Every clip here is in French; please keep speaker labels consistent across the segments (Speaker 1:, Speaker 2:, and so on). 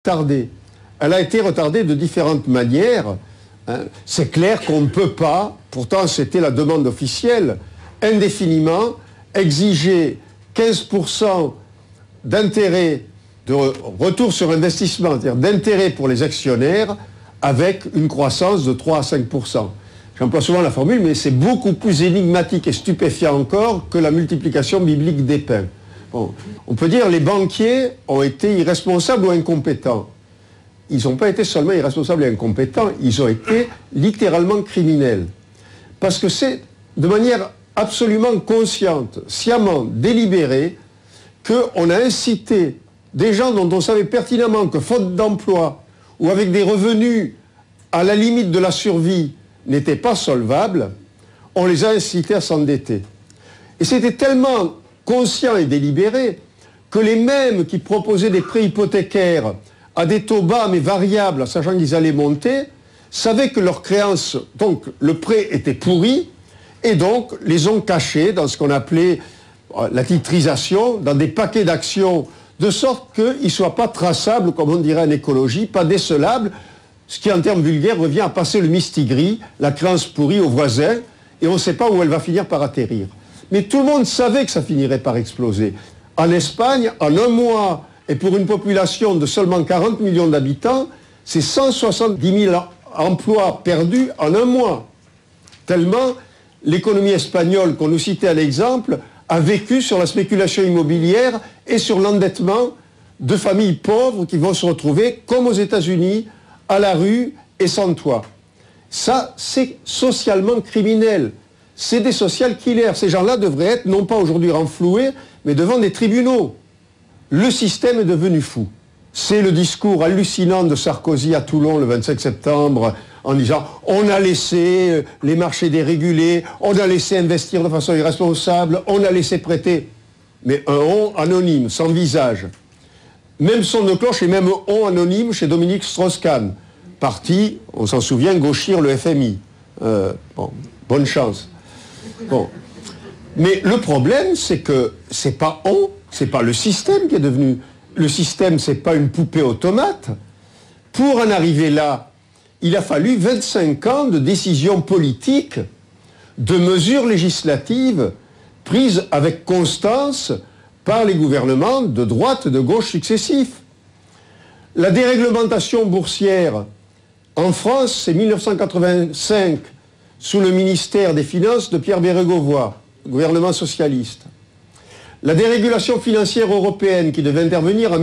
Speaker 1: retardée. Elle a été retardée de différentes manières. C'est clair qu'on ne peut pas, pourtant c'était la demande officielle, indéfiniment exiger 15% d'intérêt, de retour sur investissement, c'est-à-dire d'intérêt pour les actionnaires avec une croissance de 3 à 5%. J'emploie souvent la formule, mais c'est beaucoup plus énigmatique et stupéfiant encore que la multiplication biblique des pains. Bon, on peut dire que les banquiers ont été irresponsables ou incompétents. Ils n'ont pas été seulement irresponsables et incompétents, ils ont été littéralement criminels. Parce que c'est de manière absolument consciente, sciemment délibérée, qu'on a incité des gens dont on savait pertinemment que faute d'emploi ou avec des revenus à la limite de la survie n'étaient pas solvables, on les a incités à s'endetter. Et c'était tellement conscient et délibéré que les mêmes qui proposaient des prêts hypothécaires à des taux bas mais variables, sachant qu'ils allaient monter, savaient que leurs créances, donc le prêt était pourri, et donc les ont cachés dans ce qu'on appelait la titrisation, dans des paquets d'actions, de sorte qu'ils ne soient pas traçables, comme on dirait en écologie, pas décelables, ce qui en termes vulgaires revient à passer le mistigris, la créance pourrie au voisin, et on ne sait pas où elle va finir par atterrir. Mais tout le monde savait que ça finirait par exploser. En Espagne, en un mois, et pour une population de seulement 40 millions d'habitants, c'est 170 000 emplois perdus en un mois. Tellement l'économie espagnole, qu'on nous citait à l'exemple, a vécu sur la spéculation immobilière et sur l'endettement de familles pauvres qui vont se retrouver, comme aux États-Unis, à la rue et sans toit. Ça, c'est socialement criminel. C'est des social killers. Ces gens-là devraient être, non pas aujourd'hui renfloués, mais devant des tribunaux. Le système est devenu fou. C'est le discours hallucinant de Sarkozy à Toulon le 25 septembre en disant « on a laissé les marchés dérégulés, on a laissé investir de façon irresponsable, on a laissé prêter ». Mais un « on » anonyme, sans visage. Même son de cloche et même « on » anonyme chez Dominique Strauss-Kahn. Parti, on s'en souvient, gauchir le FMI. Bon, bonne chance. Bon. Mais le problème, c'est que c'est pas on, c'est pas le système qui est devenu. Le système, c'est pas une poupée automate. Pour en arriver là, il a fallu 25 ans de décisions politiques, de mesures législatives prises avec constance par les gouvernements de droite et de gauche successifs. La déréglementation boursière en France, c'est 1985, sous le ministère des Finances de Pierre Bérégovoy, gouvernement socialiste. La dérégulation financière européenne qui devait intervenir en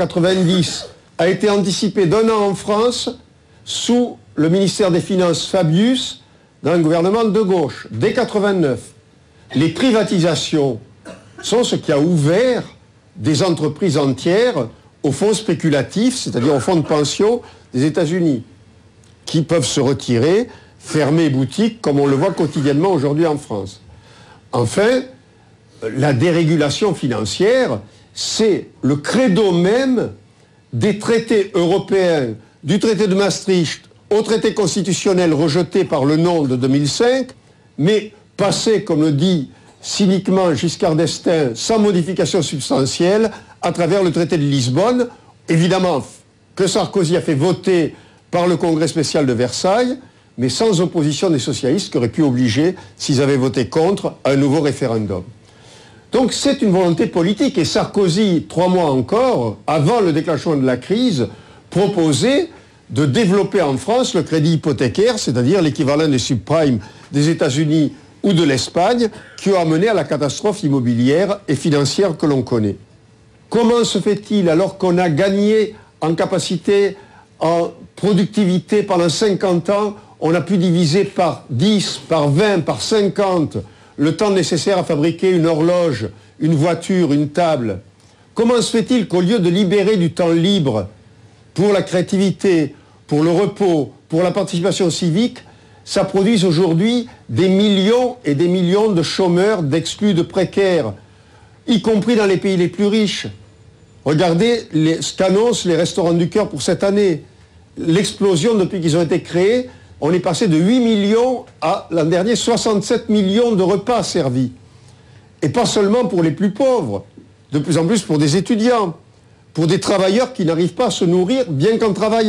Speaker 1: 1990 a été anticipée d'un an en France sous le ministère des Finances Fabius dans un gouvernement de gauche, dès 1989. Les privatisations sont ce qui a ouvert des entreprises entières aux fonds spéculatifs, c'est-à-dire aux fonds de pension des États-Unis, qui peuvent se retirer, fermer boutique, comme on le voit quotidiennement aujourd'hui en France. Enfin, la dérégulation financière, c'est le credo même des traités européens, du traité de Maastricht au traité constitutionnel rejeté par le non de 2005, mais passé, comme le dit cyniquement Giscard d'Estaing, sans modification substantielle, à travers le traité de Lisbonne, évidemment que Sarkozy a fait voter par le Congrès spécial de Versailles, mais sans opposition des socialistes qui auraient pu obliger, s'ils avaient voté contre, à un nouveau référendum. Donc c'est une volonté politique, et Sarkozy, 3 mois encore, avant le déclenchement de la crise, proposait de développer en France le crédit hypothécaire, c'est-à-dire l'équivalent des subprimes des États-Unis ou de l'Espagne, qui ont amené à la catastrophe immobilière et financière que l'on connaît. Comment se fait-il, alors qu'on a gagné en capacité, en productivité pendant 50 ans, on a pu diviser par 10, par 20, par 50 le temps nécessaire à fabriquer une horloge, une voiture, une table? Comment se fait-il qu'au lieu de libérer du temps libre pour la créativité, pour le repos, pour la participation civique, ça produise aujourd'hui des millions et des millions de chômeurs, d'exclus, de précaires, y compris dans les pays les plus riches? Regardez ce qu'annoncent les Restaurants du Cœur pour cette année. L'explosion depuis qu'ils ont été créés, on est passé de 8 millions à, l'an dernier, 67 millions de repas servis. Et pas seulement pour les plus pauvres, de plus en plus pour des étudiants, pour des travailleurs qui n'arrivent pas à se nourrir bien qu'en travaillant.